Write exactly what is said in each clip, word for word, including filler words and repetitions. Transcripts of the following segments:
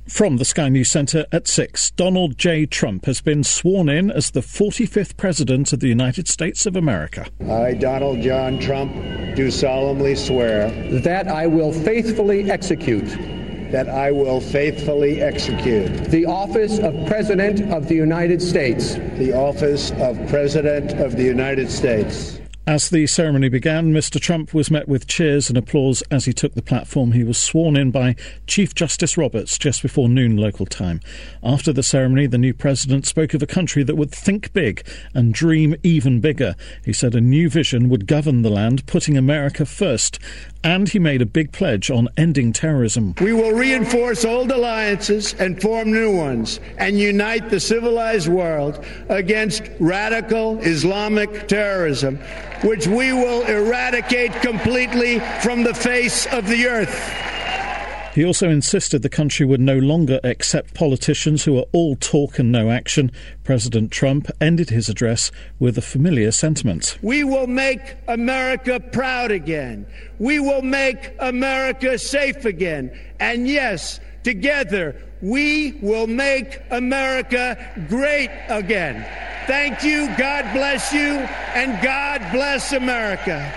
From the Sky News Centre at six, Donald J. Trump has been sworn in as the forty-fifth President of the United States of America. I, Donald John Trump, do solemnly swear that I will faithfully execute that I will faithfully execute the office of President of the United States. The office of President of the United States. As the ceremony began, Mister Trump was met with cheers and applause as he took the platform. He was sworn in by Chief Justice Roberts just before noon local time. After the ceremony, the new president spoke of a country that would think big and dream even bigger. He said a new vision would govern the land, putting America first. And he made a big pledge on ending terrorism. We will reinforce old alliances and form new ones and unite the civilized world against radical Islamic terrorism, which we will eradicate completely from the face of the earth. He also insisted the country would no longer accept politicians who are all talk and no action. President Trump ended his address with a familiar sentiment. We will make America proud again. We will make America safe again. And yes, together, we will make America great again. Thank you, God bless you, and God bless America.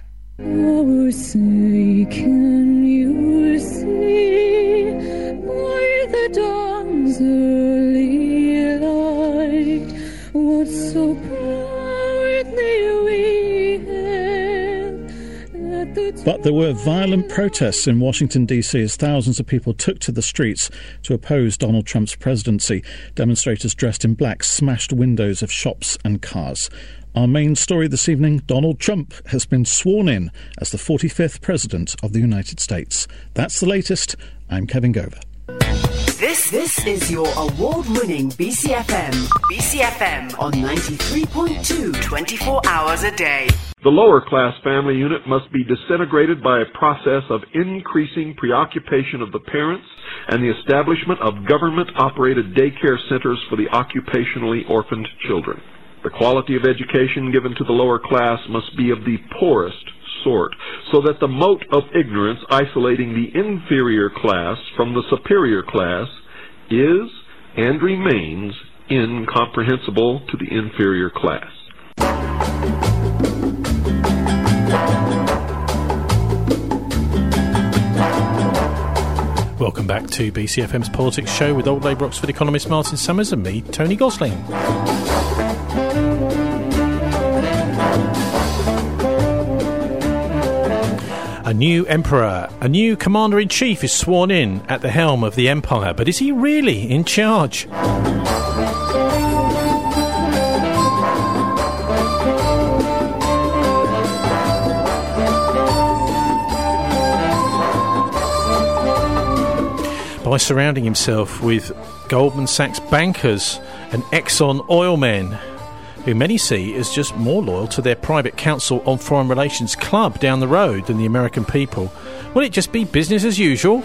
Oh, say, can you see by the dawn's early light what so proudly we hailed at the time? But there were violent protests in Washington, D C as thousands of people took to the streets to oppose Donald Trump's presidency. Demonstrators dressed in black smashed windows of shops and cars. Our main story this evening, Donald Trump has been sworn in as the forty-fifth President of the United States. That's the latest. I'm Kevin Gover. This this is your award-winning B C F M. B C F M on ninety-three point two, twenty-four hours a day. The lower-class family unit must be disintegrated by a process of increasing preoccupation of the parents and the establishment of government-operated daycare centers for the occupationally orphaned children. The quality of education given to the lower class must be of the poorest sort, so that the moat of ignorance isolating the inferior class from the superior class is and remains incomprehensible to the inferior class. Welcome back to B C F M's Politics Show with Old Labour Oxford economist Martin Summers and me, Tony Gosling. A new emperor, a new commander-in-chief is sworn in at the helm of the empire, but is he really in charge? By surrounding himself with Goldman Sachs bankers and Exxon oil men, who many see as just more loyal to their private council on foreign relations club down the road than the American people, will it just be business as usual?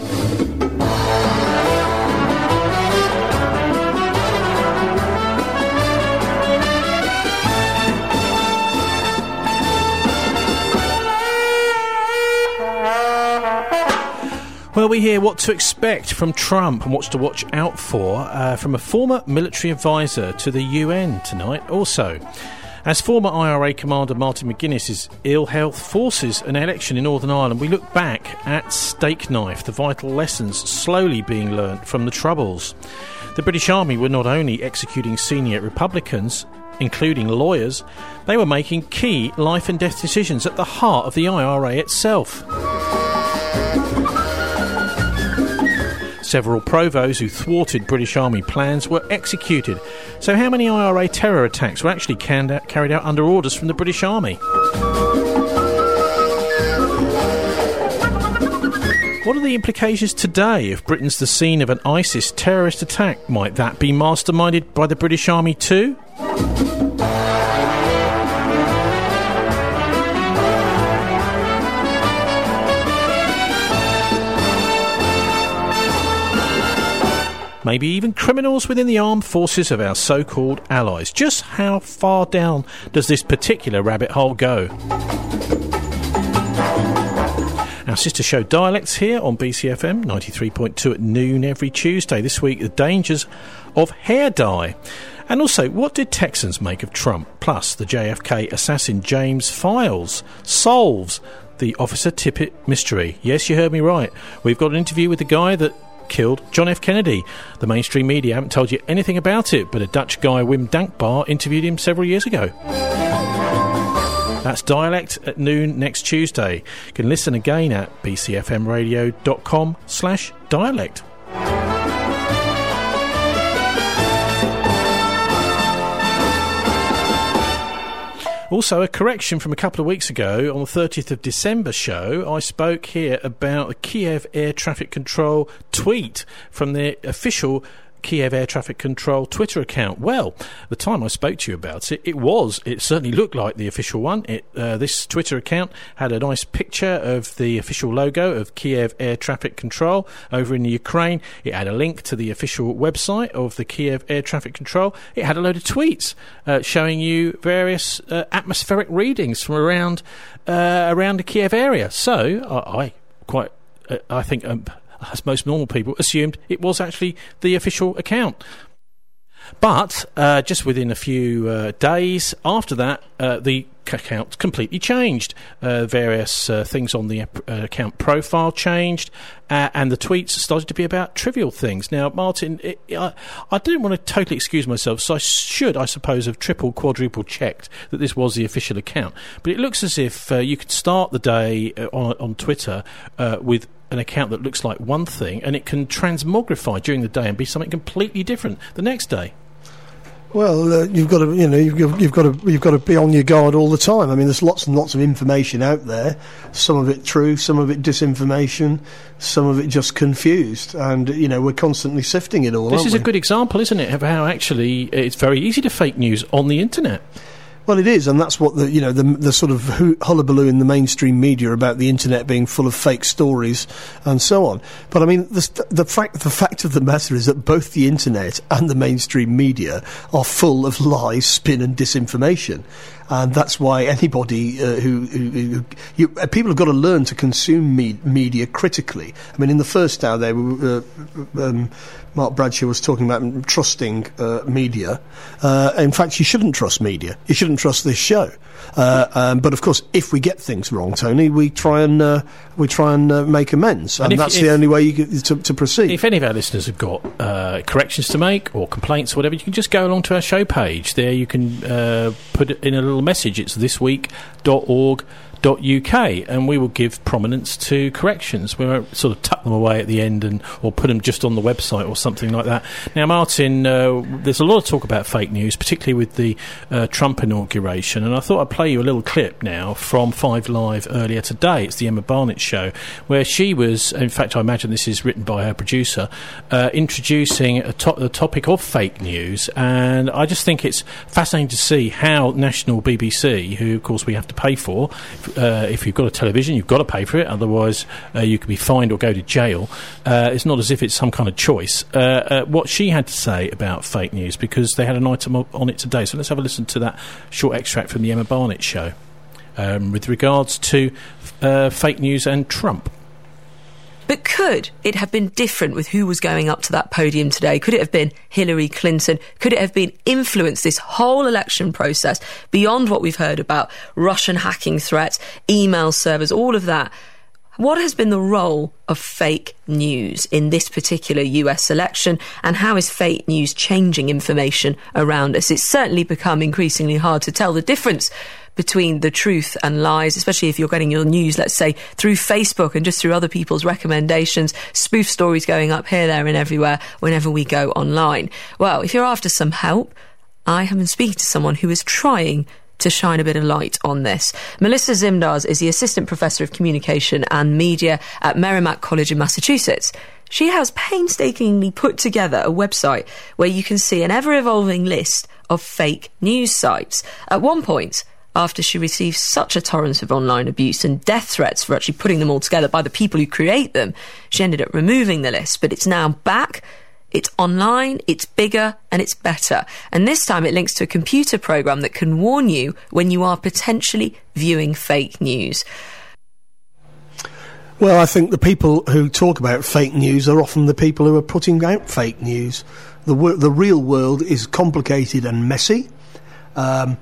Well, we hear what to expect from Trump and what to watch out for uh, from a former military advisor to the U N tonight also. As former I R A Commander Martin McGuinness's ill health forces an election in Northern Ireland, we look back at Steak Knife, the vital lessons slowly being learnt from the Troubles. The British Army were not only executing senior Republicans, including lawyers, they were making key life and death decisions at the heart of the I R A itself. Several provosts who thwarted British Army plans were executed. So how many I R A terror attacks were actually carried out under orders from the British Army? What are the implications today if Britain's the scene of an ISIS terrorist attack? Might that be masterminded by the British Army too? Maybe even criminals within the armed forces of our so-called allies. Just how far down does this particular rabbit hole go? Our sister show Dialects here on B C F M ninety-three point two at noon every Tuesday. This week, the dangers of hair dye. And also, what did Texans make of Trump? Plus, the J F K assassin James Files solves the Officer Tippit mystery. Yes, you heard me right. We've got an interview with the guy that killed John F. Kennedy. The mainstream media haven't told you anything about it, but a Dutch guy, Wim Dankbaar, interviewed him several years ago. That's Dialect at noon next Tuesday. You can listen again at bcfmradio.com slash dialect. Also, a correction from a couple of weeks ago. On the thirtieth of December show, I spoke here about the Kiev Air Traffic Control tweet from the official Kiev Air Traffic Control Twitter account. Well, the time I spoke to you about it, it was, it certainly looked like the official one. It, uh, this Twitter account had a nice picture of the official logo of Kiev Air Traffic Control over in the Ukraine. It had a link to the official website of the Kiev Air Traffic Control. It had a load of tweets uh, showing you various uh, atmospheric readings from around uh, around the Kiev area. So I, I quite, uh, I think. Um, as most normal people assumed it was actually the official account. But uh, just within a few uh, days after that, uh, the account completely changed. Uh, various uh, things on the uh, account profile changed, uh, and the tweets started to be about trivial things. Now, Martin, it, I, I didn't want to totally excuse myself, so I should, I suppose, have triple, quadruple checked that this was the official account. But it looks as if uh, you could start the day uh, on, on Twitter uh, with an account that looks like one thing, and it can transmogrify during the day and be something completely different the next day. Well, uh, you've got to, you know, you've, you've got to, you've got to be on your guard all the time. I mean, there's lots and lots of information out there. Some of it true, some of it disinformation, some of it just confused, and you know, we're constantly sifting it all. This is we? a good example, isn't it, of how actually it's very easy to fake news on the internet. Well, it is, and that's what the you know the the sort of hullabaloo in the mainstream media about the internet being full of fake stories and so on. But I mean, the the fact the fact of the matter is that both the internet and the mainstream media are full of lies, spin, and disinformation. And that's why anybody uh, who, who, who you, uh, people have got to learn to consume me- media critically. I mean, in the first hour there, uh, um, Mark Bradshaw was talking about trusting uh, media. Uh, in fact, you shouldn't trust media. You shouldn't trust this show. Uh, um, but of course, if we get things wrong, Tony, we try and uh, we try and uh, make amends, and, and if, that's if, the only way you get to, to proceed. If any of our listeners have got uh, corrections to make or complaints or whatever, you can just go along to our show page. There, you can uh, put it in a little message. It's this week dot org dot U K, and we will give prominence to corrections. We won't sort of tuck them away at the end and or put them just on the website or something like that. Now, Martin, uh, there's a lot of talk about fake news, particularly with the uh, Trump inauguration, and I thought I'd play you a little clip now from Five Live earlier today. It's the Emma Barnett show, where she was, in fact, I imagine this is written by her producer, uh, introducing a to- the topic of fake news, and I just think it's fascinating to see how national B B C, who, of course, we have to pay for, Uh, if you've got a television, you've got to pay for it, otherwise uh, you could be fined or go to jail. Uh, it's not as if it's some kind of choice. Uh, uh, what she had to say about fake news, because they had an item on it today. So let's have a listen to that short extract from the Emma Barnett show um, with regards to uh, fake news and Trump. But could it have been different with who was going up to that podium today? Could it have been Hillary Clinton? Could it have been influenced this whole election process beyond what we've heard about Russian hacking threats, email servers, all of that? What has been the role of fake news in this particular U S election, and how is fake news changing information around us? It's certainly become increasingly hard to tell the difference between the truth and lies, especially if you're getting your news, let's say, through Facebook and just through other people's recommendations, spoof stories going up here, there and everywhere whenever we go online. Well, if you're after some help, I have been speaking to someone who is trying to shine a bit of light on this. Melissa Zimdars is the Assistant Professor of Communication and Media at Merrimack College in Massachusetts. She has painstakingly put together a website where you can see an ever-evolving list of fake news sites. At one point, after she received such a torrent of online abuse and death threats for actually putting them all together by the people who create them, she ended up removing the list. But it's now back, it's online, it's bigger, and it's better. And this time it links to a computer program that can warn you when you are potentially viewing fake news. Well, I think the people who talk about fake news are often the people who are putting out fake news. The wor- the real world is complicated and messy. Um,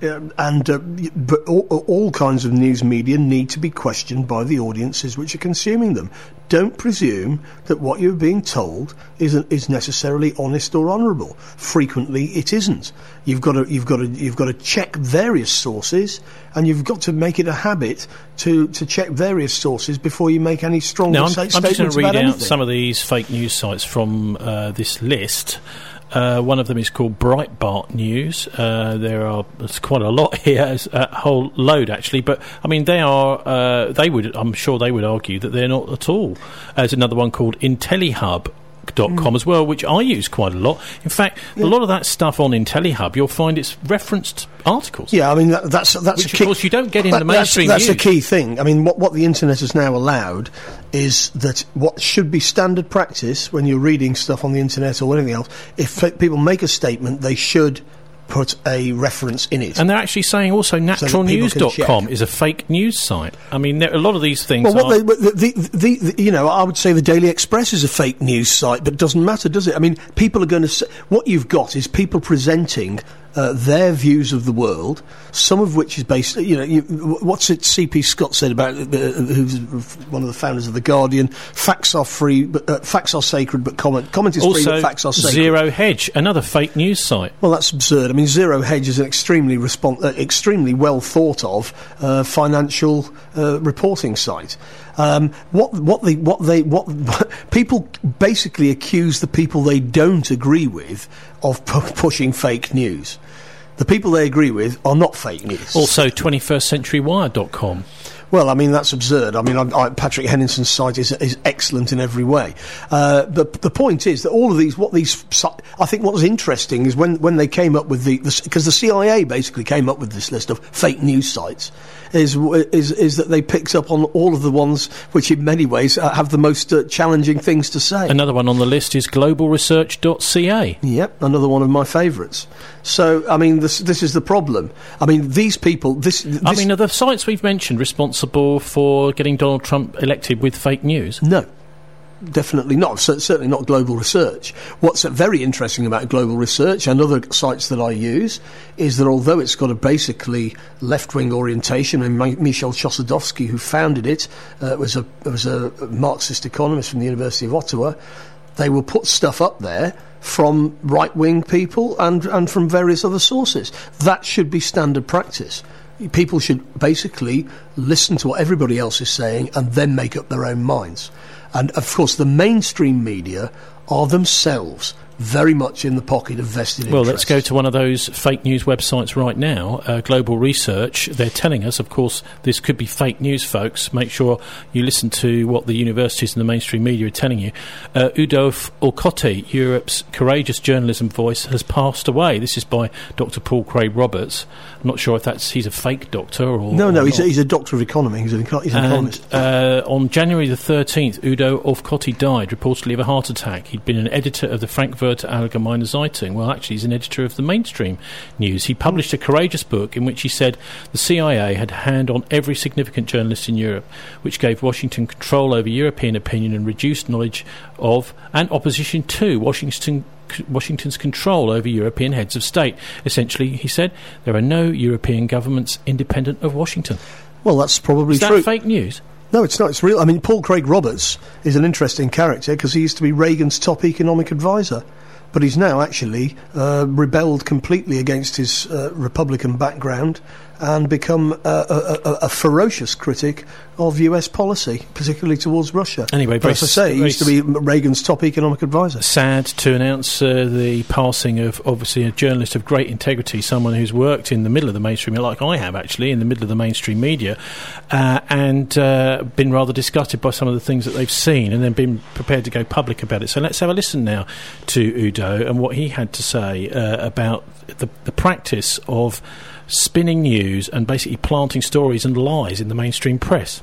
and uh, but all, all kinds of news media need to be questioned by the audiences which are consuming them. Don't presume that what you're being told is is necessarily honest or honourable. Frequently, it isn't. You've got to you've got to you've got to check various sources, and you've got to make it a habit to, to check various sources before you make any strong now, I'm, statements I'm just going to read out anything. some of these fake news sites from uh, this list. Uh, one of them is called Breitbart News. Uh, there are there's quite a lot here, a whole load actually. But I mean, they are. Uh, they would. I'm sure they would argue that they're not at all. There's another one called IntelliHub dot com mm. as well, which I use quite a lot. In fact, yeah. a lot of that stuff on IntelliHub, you'll find it's referenced articles. Yeah, I mean that, that's that's which a key, of course you don't get in that, the mainstream That's, that's news. a key thing. I mean, what what the internet has now allowed is that what should be standard practice when you're reading stuff on the internet or anything else, if people make a statement, they should put a reference in it. And they're actually saying also natural news dot com is a fake news site. I mean, there, a lot of these things well, what are... they, the, the, the, you know, I would say the Daily Express is a fake news site, but it doesn't matter, does it? I mean, people are going to... Say, what you've got is people presenting uh, their views of the world, some of which is based... You know, you, what's it C P Scott said about... Uh, who's one of the founders of The Guardian? Facts are free, but uh, facts are sacred, but comment, comment is also, free, but facts are sacred. Zero Hedge, another fake news site. Well, that's absurd. I mean, Zero Hedge is an extremely respon- uh, extremely well thought of uh, financial uh, reporting site. Um, what what they what they what people basically accuse the people they don't agree with of pu- pushing fake news. The people they agree with are not fake news. Also, twenty-first century wire dot com. Well, I mean, that's absurd. I mean, I, I, Patrick Henningson's site is, is excellent in every way. Uh, but the point is that all of these, what these, I think what was interesting is when, when they came up with the, because the, the C I A basically came up with this list of fake news sites, is is is that they picked up on all of the ones which in many ways uh, have the most uh, challenging things to say. Another one on the list is global research dot c a. Yep, another one of my favourites. So, I mean, this this is the problem. I mean, these people... This, this I mean, are the sites we've mentioned responsible for getting Donald Trump elected with fake news? No. Definitely not. So, certainly not Global Research. What's very interesting about Global Research and other sites that I use is that although it's got a basically left-wing orientation, and Michel Chossudovsky, who founded it, uh, was a was a Marxist economist from the University of Ottawa, they will put stuff up there from right-wing people and, and from various other sources. That should be standard practice. People should basically listen to what everybody else is saying and then make up their own minds. And, of course, the mainstream media are themselves very much in the pocket of vested well, interests. Well, let's go to one of those fake news websites right now, uh, Global Research. They're telling us, of course, this could be fake news, folks. Make sure you listen to what the universities and the mainstream media are telling you. Uh, Udo Olkotti, Europe's courageous journalism voice, has passed away. This is by Doctor Paul Craig Roberts. I'm not sure if that's he's a fake doctor or... No, or no, he's a, not. he's a doctor of economy. He's, an, he's an and, economist. Uh, on January the thirteenth, Udo Olkotti died, reportedly of a heart attack. He'd been an editor of the Frankfurter Allgemeine Zeitung. Well, actually, he's an editor of the mainstream news. He published a courageous book in which he said the C I A had a hand on every significant journalist in Europe, which gave Washington control over European opinion and reduced knowledge of and opposition to Washington Washington's control over European heads of state. Essentially, he said, there are no European governments independent of Washington. Well, that's probably Is that true. fake news? No, it's not. It's real. I mean, Paul Craig Roberts is an interesting character because he used to be Reagan's top economic advisor. But he's now actually uh, rebelled completely against his uh, Republican background and become uh, a, a, a ferocious critic of U S policy, particularly towards Russia. Anyway, but as I say, he used to be Reagan's top economic advisor. Sad to announce uh, the passing of, obviously, a journalist of great integrity, someone who's worked in the middle of the mainstream, like I have, actually, in the middle of the mainstream media, uh, and uh, been rather disgusted by some of the things that they've seen and then been prepared to go public about it. So let's have a listen now to Udo and what he had to say uh, about the, the practice of spinning news and basically planting stories and lies in the mainstream press.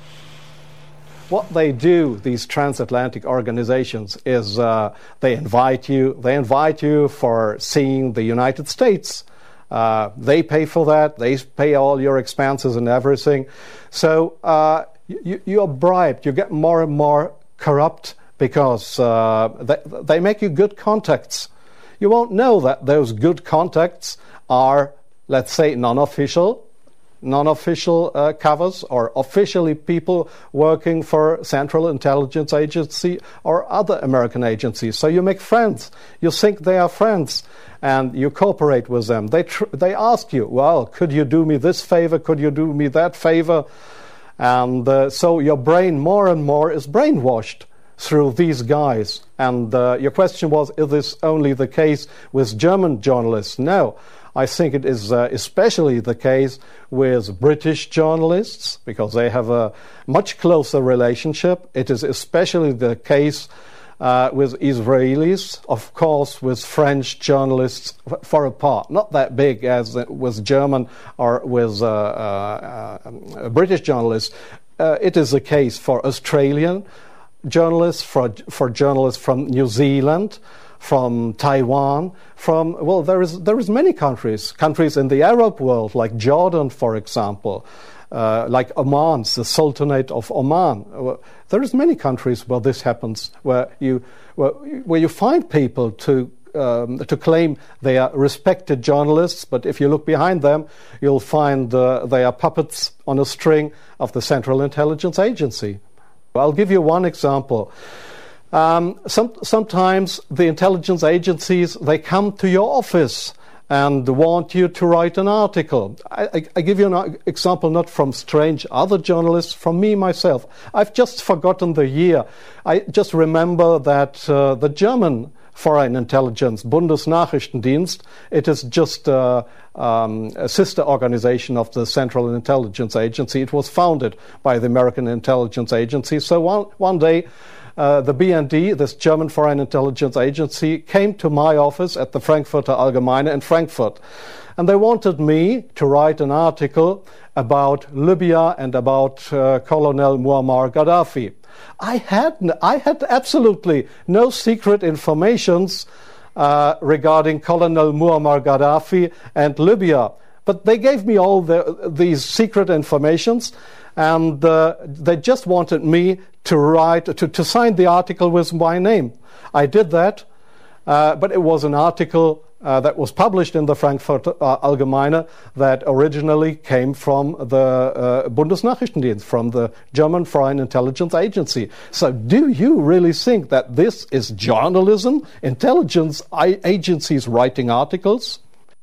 What they do, these transatlantic organizations, is uh, they invite you. They invite you for seeing the United States. Uh, they pay for that. They pay all your expenses and everything. So uh, you, you are bribed. You get more and more corrupt because uh, they, they make you good contacts. You won't know that those good contacts are, let's say, non-official, non-official uh, covers, or officially people working for Central Intelligence Agency or other American agencies. So you make friends. You think they are friends, and you cooperate with them. They tr- they ask you, well, could you do me this favor? Could you do me that favor? And uh, so your brain more and more is brainwashed through these guys. And uh, your question was, is this only the case with German journalists? No. I think it is uh, especially the case with British journalists, because they have a much closer relationship. It is especially the case uh, with Israelis, of course, with French journalists f- for a part. Not that big as with German or with uh, uh, uh, British journalists. Uh, it is the case for Australian journalists, for, for journalists from New Zealand, from Taiwan, from, well, there is there is many countries, countries in the Arab world, like Jordan, for example, uh, like Oman, the Sultanate of Oman. There is many countries where this happens, where you where, where you find people to um, to claim they are respected journalists, but if you look behind them, you'll find uh, they are puppets on a string of the Central Intelligence Agency. I'll give you one example. Um, some, sometimes the intelligence agencies, they come to your office and want you to write an article. I, I, I give you an example not from strange other journalists, from me myself. I've just forgotten the year. I just remember that uh, the German Foreign Intelligence, Bundesnachrichtendienst, it is just uh, um, a sister organization of the Central Intelligence Agency. It was founded by the American Intelligence Agency. So one, one day, Uh, the B N D, this German Foreign Intelligence Agency, came to my office at the Frankfurter Allgemeine in Frankfurt. And they wanted me to write an article about Libya and about uh, Colonel Muammar Gaddafi. I had, I had absolutely no secret informations uh, regarding Colonel Muammar Gaddafi and Libya. But they gave me all the, these secret informations, and uh, they just wanted me to write, to, to sign the article with my name. I did that, uh, but it was an article uh, that was published in the Frankfurter uh, Allgemeine that originally came from the uh, Bundesnachrichtendienst, from the German Foreign Intelligence Agency. So do you really think that this is journalism, intelligence agencies writing articles?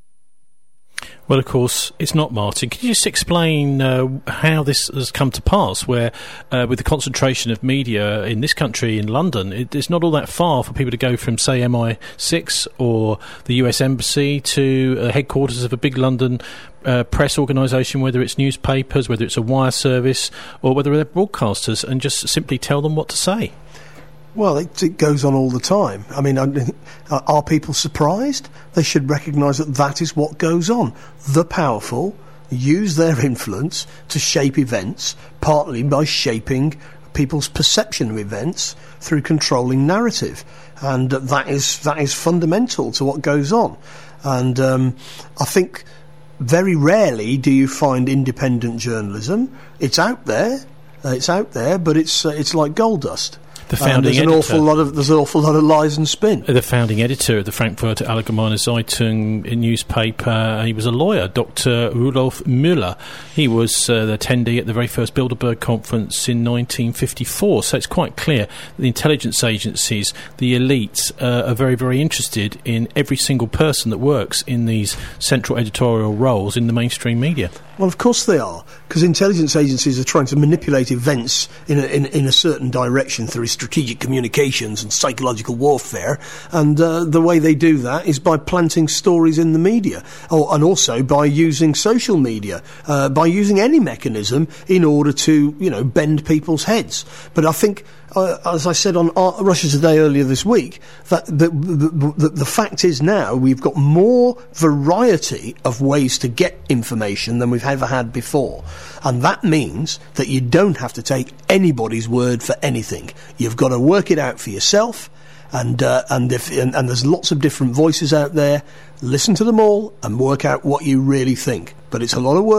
Well, of course, it's not, Martin. Can you just explain uh, how this has come to pass, where uh, with the concentration of media in this country, in London, it, it's not all that far for people to go from, say, M I six or the U S Embassy to uh, headquarters of a big London uh, press organisation, whether it's newspapers, whether it's a wire service, or whether they're broadcasters, and just simply tell them what to say? Well, it, it goes on all the time. I mean, are people surprised? They should recognise that that is what goes on. The powerful use their influence to shape events, partly by shaping people's perception of events through controlling narrative. And uh, that is that is fundamental to what goes on. And um, I think very rarely do you find independent journalism. It's out there, uh, it's out there, but it's uh, it's like gold dust. The founding um, there's an editor. awful lot of there's an awful lot of lies and spin. The founding editor of the Frankfurter Allgemeine Zeitung newspaper, he was a lawyer, Doctor Rudolf Müller. He was uh, the attendee at the very first Bilderberg conference in nineteen fifty-four. So it's quite clear that the intelligence agencies, the elites, uh, are very, very interested in every single person that works in these central editorial roles in the mainstream media. Well, of course they are, because intelligence agencies are trying to manipulate events in a, in, in a certain direction through strategic communications and psychological warfare, and uh, the way they do that is by planting stories in the media, oh, and also by using social media, uh, by using any mechanism in order to, you know, bend people's heads. But I think, Uh, as I said on uh, Russia Today earlier this week, that the, the, the, the fact is now we've got more variety of ways to get information than we've ever had before. And that means that you don't have to take anybody's word for anything. You've got to work it out for yourself, and uh, and, if, and, and there's lots of different voices out there. Listen to them all and work out what you really think. But it's a lot of work,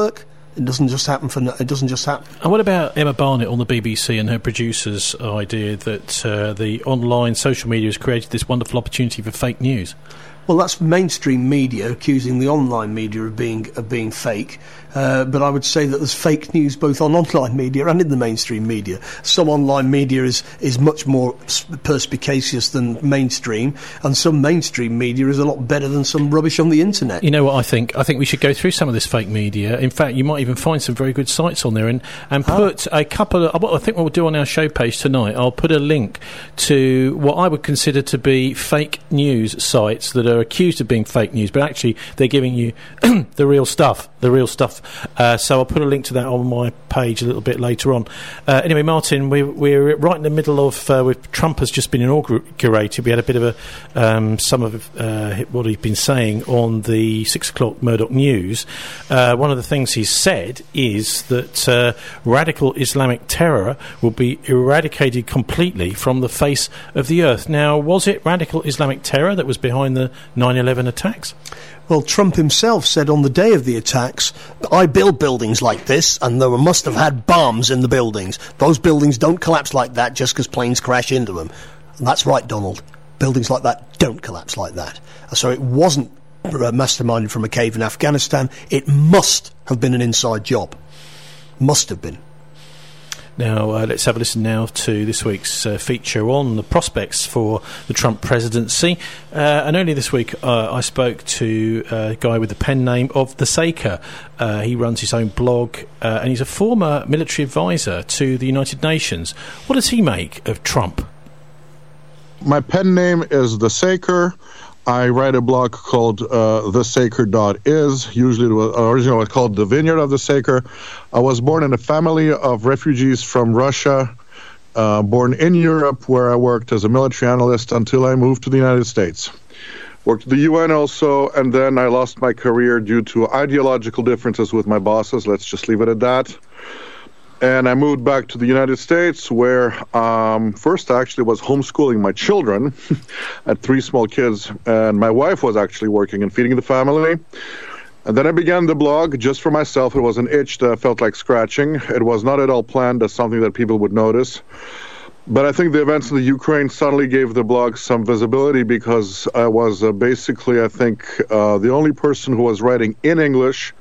It doesn't just happen for. No, it doesn't just happen. And what about Emma Barnett on the B B C and her producer's idea that uh, the online social media has created this wonderful opportunity for fake news? Well, that's mainstream media accusing the online media of being of being fake. Uh, but I would say that there's fake news both on online media and in the mainstream media. Some online media is, is much more perspicacious than mainstream, and some mainstream media is a lot better than some rubbish on the internet. You know what I think? I think we should go through some of this fake media. In fact, you might even find some very good sites on there, and, and put oh. a couple of... I think what we'll do on our show page tonight, I'll put a link to what I would consider to be fake news sites that are accused of being fake news, but actually they're giving you the real stuff, the real stuff. Uh, so I'll put a link to that on my page a little bit later on. Uh, anyway, Martin, we're, we're right in the middle of... Uh, with Trump has just been inaugurated. We had a bit of a um, some of uh, what he's been saying on the six o'clock Murdoch News. Uh, one of the things he's said is that uh, radical Islamic terror will be eradicated completely from the face of the earth. Now, was it radical Islamic terror that was behind the nine eleven attacks? Well, Trump himself said on the day of the attacks, I build buildings like this, and there must have had bombs in the buildings. Those buildings don't collapse like that just because planes crash into them. And that's right, Donald. Buildings like that don't collapse like that. So it wasn't masterminded from a cave in Afghanistan. It must have been an inside job. Must have been. Now, uh, let's have a listen now to this week's uh, feature on the prospects for the Trump presidency. Uh, and earlier this week, uh, I spoke to a guy with the pen name of The Saker. Uh, he runs his own blog, uh, and he's a former military advisor to the United Nations. What does he make of Trump? My pen name is The Saker. I write a blog called uh, the saker dot is. Usually it was originally it was called The Vineyard of the Saker. I was born in a family of refugees from Russia, uh, born in Europe, where I worked as a military analyst until I moved to the United States. Worked at the U N also, and then I lost my career due to ideological differences with my bosses. Let's just leave it at that. And I moved back to the United States, where um, first I actually was homeschooling my children. I had three small kids, and my wife was actually working and feeding the family. And then I began the blog just for myself. It was an itch that I felt like scratching. It was not at all planned as something that people would notice. But I think the events in the Ukraine suddenly gave the blog some visibility, because I was uh, basically, I think, uh, the only person who was writing in English,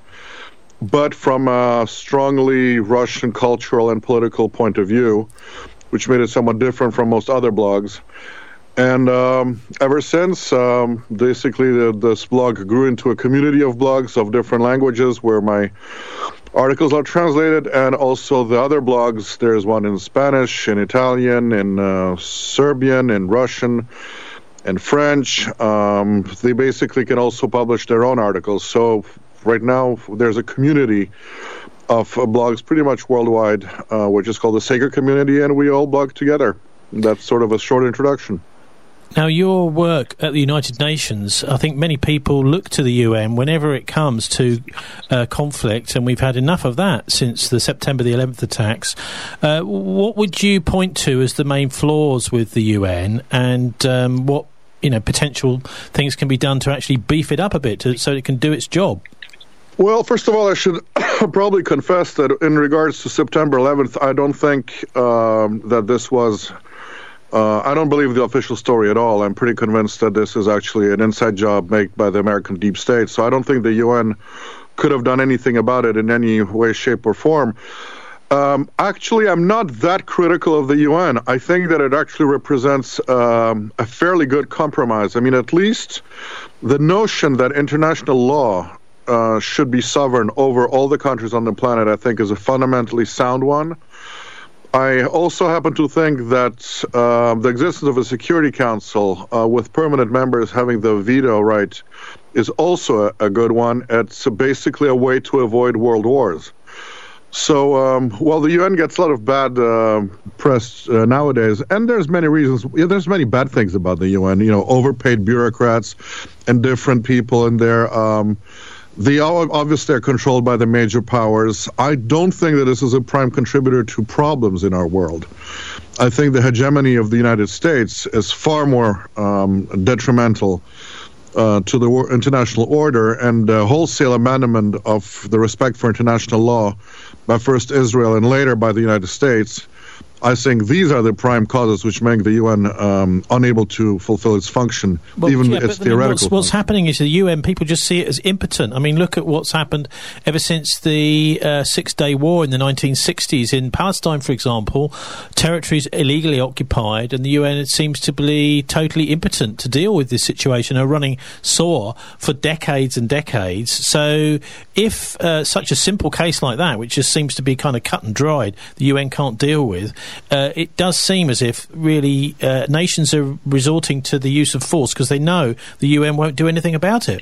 but from a strongly Russian cultural and political point of view, which made it somewhat different from most other blogs. And um, ever since, um, basically, the, this blog grew into a community of blogs of different languages where my articles are translated, and also the other blogs. There's one in Spanish, in Italian, in uh, Serbian, in Russian, and French. Um, they basically can also publish their own articles. So right now, there's a community of uh, blogs pretty much worldwide, uh, which is called the Saker community, and we all blog together. That's sort of a short introduction. Now, your work at the United Nations, I think many people look to the U N whenever it comes to uh, conflict, and we've had enough of that since the September the eleventh attacks. Uh, what would you point to as the main flaws with the U N, and um, what you know potential things can be done to actually beef it up a bit to, so it can do its job? Well, first of all, I should probably confess that in regards to September eleventh, I don't think um, that this was... Uh, I don't believe the official story at all. I'm pretty convinced that this is actually an inside job made by the American deep state. So I don't think the U N could have done anything about it in any way, shape, or form. Um, actually, I'm not that critical of the U N. I think that it actually represents um, a fairly good compromise. I mean, at least the notion that international law Uh, should be sovereign over all the countries on the planet, I think, is a fundamentally sound one. I also happen to think that uh, the existence of a Security Council uh, with permanent members having the veto right is also a, a good one. It's basically a way to avoid world wars. So um, while the U N gets a lot of bad uh, press uh, nowadays, and there's many reasons, yeah, there's many bad things about the U N, you know, overpaid bureaucrats and different people in there. Um, They obviously are controlled by the major powers. I don't think that this is a prime contributor to problems in our world. I think the hegemony of the United States is far more um, detrimental uh, to the war- international order and uh, wholesale abandonment of the respect for international law by first Israel and later by the United States, I think these are the prime causes which make the U N um, unable to fulfill its function, well, even yeah, its but, I mean, theoretical what's, what's happening is the U N, people just see it as impotent. I mean, look at what's happened ever since the uh, Six-Day War in the nineteen sixties. In Palestine, for example, territories illegally occupied, and the U N seems to be totally impotent to deal with this situation, are running sore for decades and decades. So if uh, such a simple case like that, which just seems to be kind of cut and dried, the U N can't deal with, Uh, it does seem as if really uh, nations are resorting to the use of force because they know the U N won't do anything about it.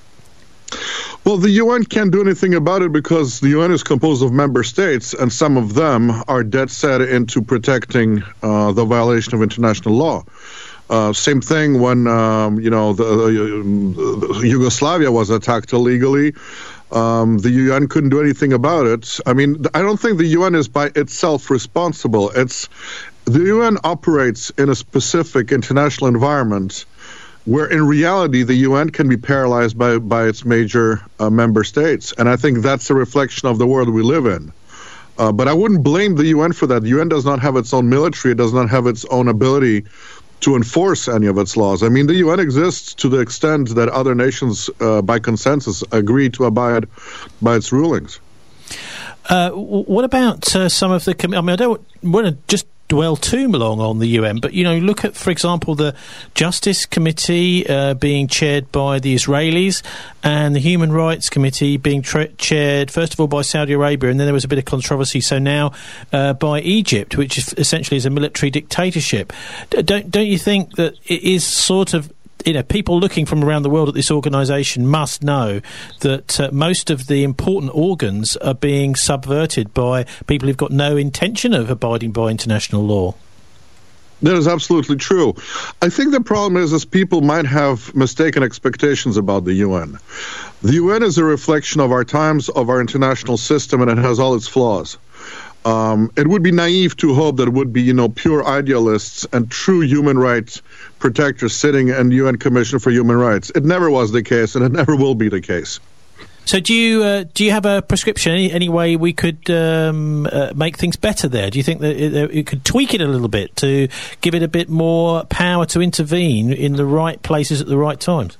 Well, the U N can't do anything about it because the U N is composed of member states, and some of them are dead set into protecting uh, the violation of international law. Uh, same thing when, um, you know, the, uh, Yugoslavia was attacked illegally. Um, the U N couldn't do anything about it. I mean, I don't think the U N is by itself responsible. It's the U N operates in a specific international environment where in reality the U N can be paralyzed by, by its major uh, member states. And I think that's a reflection of the world we live in. Uh, but I wouldn't blame the U N for that. The U N does not have its own military. It does not have its own ability to enforce any of its laws. I mean, the U N exists to the extent that other nations, uh, by consensus, agree to abide by its rulings. Uh, what about uh, some of the... Com- I mean, I don't want to just dwell too long on the U N, but, you know, look at, for example, the Justice Committee uh, being chaired by the Israelis and the Human Rights Committee being tra- chaired, first of all, by Saudi Arabia, and then there was a bit of controversy, so now uh, by Egypt, which is essentially is a military dictatorship. D- don't, don't you think that it is sort of... You know, people looking from around the world at this organisation must know that uh, most of the important organs are being subverted by people who've got no intention of abiding by international law. That is absolutely true. I think the problem is, is people might have mistaken expectations about the U N. The U N is a reflection of our times, of our international system, and it has all its flaws. Um, it would be naive to hope that it would be, you know, pure idealists and true human rights protectors sitting in the U N Commission for Human Rights. It never was the case, and it never will be the case. So do you uh, do you have a prescription, any, any way we could um, uh, make things better there? Do you think that it, it could tweak it a little bit to give it a bit more power to intervene in the right places at the right times?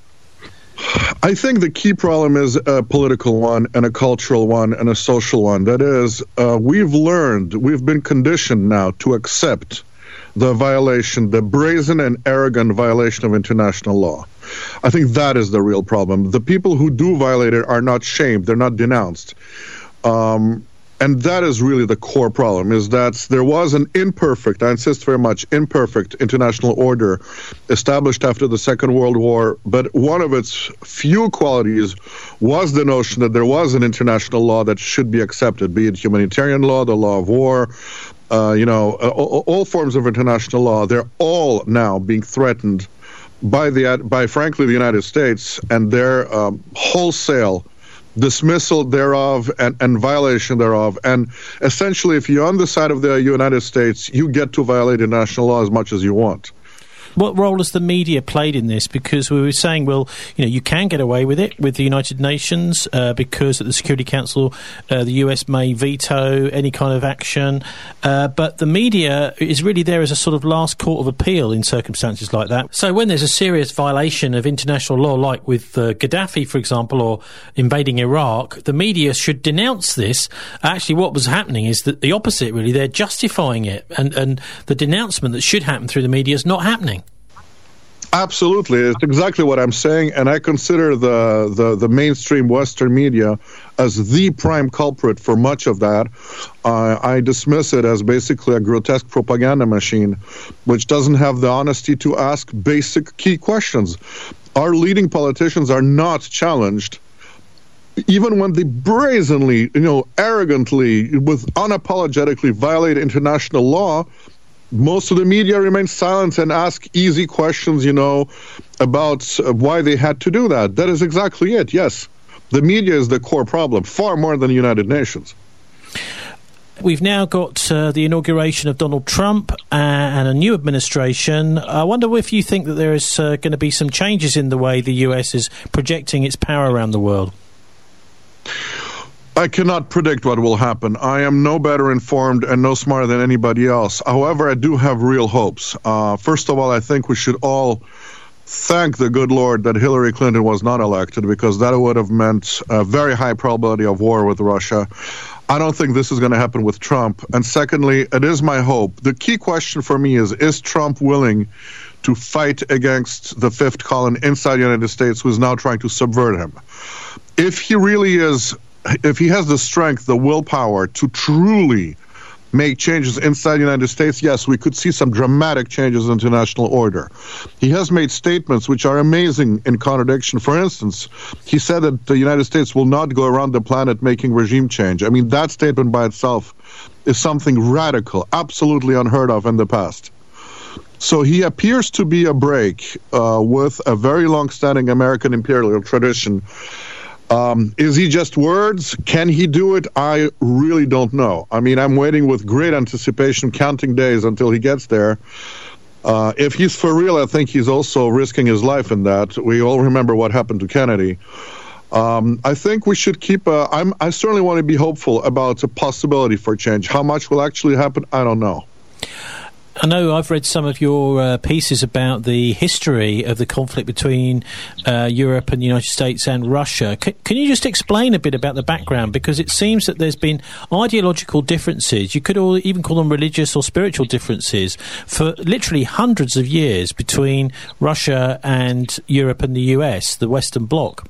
I think the key problem is a political one and a cultural one and a social one. That is, uh, we've learned, we've been conditioned now to accept the violation, the brazen and arrogant violation of international law. I think that is the real problem. The people who do violate it are not shamed, they're not denounced. Um, and that is really the core problem, is that there was an imperfect, I insist very much, imperfect international order established after the Second World War, but one of its few qualities was the notion that there was an international law that should be accepted, be it humanitarian law, the law of war, uh, you know, all, all forms of international law. They're all now being threatened by, the, by frankly, the United States and their um, wholesale dismissal thereof and, and violation thereof. And essentially, if you're on the side of the United States, you get to violate international law as much as you want. What role has the media played in this? Because we were saying, well, you know, you can get away with it with the United Nations uh, because at the Security Council, uh, the U S may veto any kind of action. Uh, but the media is really there as a sort of last court of appeal in circumstances like that. So when there's a serious violation of international law, like with uh, Gaddafi, for example, or invading Iraq, the media should denounce this. Actually, what was happening is that the opposite, really. They're justifying it. And, and the denouncement that should happen through the media is not happening. Absolutely. It's exactly what I'm saying, and I consider the, the, the mainstream Western media as the prime culprit for much of that. Uh, I dismiss it as basically a grotesque propaganda machine, which doesn't have the honesty to ask basic key questions. Our leading politicians are not challenged, even when they brazenly, you know, arrogantly, with unapologetically violate international law. Most of the media remain silent and ask easy questions, you know, about why they had to do that. That is exactly it, yes. The media is the core problem, far more than the United Nations. We've now got uh, the inauguration of Donald Trump uh, and a new administration. I wonder if you think that there is uh, going to be some changes in the way the U S is projecting its power around the world. I cannot predict what will happen. I am no better informed and no smarter than anybody else. However, I do have real hopes. Uh, first of all, I think we should all thank the good Lord that Hillary Clinton was not elected, because that would have meant a very high probability of war with Russia. I don't think this is going to happen with Trump. And secondly, it is my hope. The key question for me is, is Trump willing to fight against the fifth column inside the United States, who is now trying to subvert him? If he really is, if he has the strength, the willpower to truly make changes inside the United States, yes, we could see some dramatic changes in international order. He has made statements which are amazing in contradiction. For instance, he said that the United States will not go around the planet making regime change. I mean, that statement by itself is something radical, absolutely unheard of in the past. So he appears to be a break uh, with a very long-standing American imperial tradition. Um, is he just words? Can he do it? I really don't know. I mean, I'm waiting with great anticipation, counting days until he gets there. Uh, if he's for real, I think he's also risking his life in that. We all remember what happened to Kennedy. Um, I think we should keep a, I'm, I certainly want to be hopeful about the possibility for change. How much will actually happen? I don't know. I know I've read some of your uh, pieces about the history of the conflict between uh, Europe and the United States and Russia. C- can you just explain a bit about the background? Because it seems that there's been ideological differences, you could all, even call them religious or spiritual differences, for literally hundreds of years between Russia and Europe and the U S, the Western Bloc.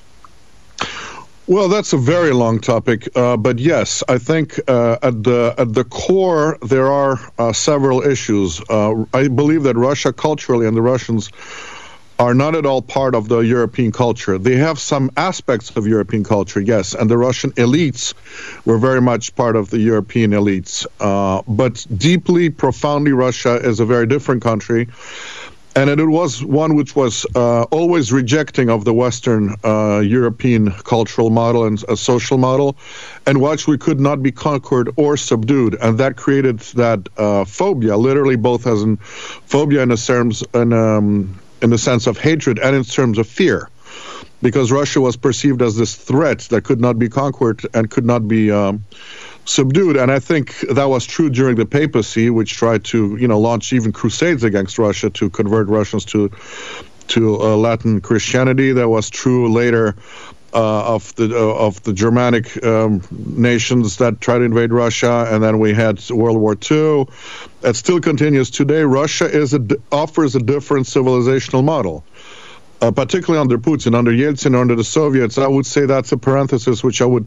Well, that's a very long topic, uh, but yes, I think uh, at the at the core there are uh, several issues. Uh, I believe that Russia culturally and the Russians are not at all part of the European culture. They have some aspects of European culture, yes, and the Russian elites were very much part of the European elites. Uh, but deeply, profoundly, Russia is a very different country. And it was one which was uh, always rejecting of the Western uh, European cultural model and a social model, and which we could not be conquered or subdued. And that created that uh, phobia, literally both as in phobia in the, terms, in, um, in the sense of hatred and in terms of fear, because Russia was perceived as this threat that could not be conquered and could not be um, subdued. And I think that was true during the papacy, which tried to, you know, launch even crusades against Russia to convert Russians to to uh, Latin Christianity. That was true later uh, of the uh, of the Germanic um, nations that tried to invade Russia, and then we had World War Two. It still continues today. Russia is a, offers a different civilizational model. Uh, particularly under Putin, under Yeltsin, under the Soviets, I would say that's a parenthesis which I would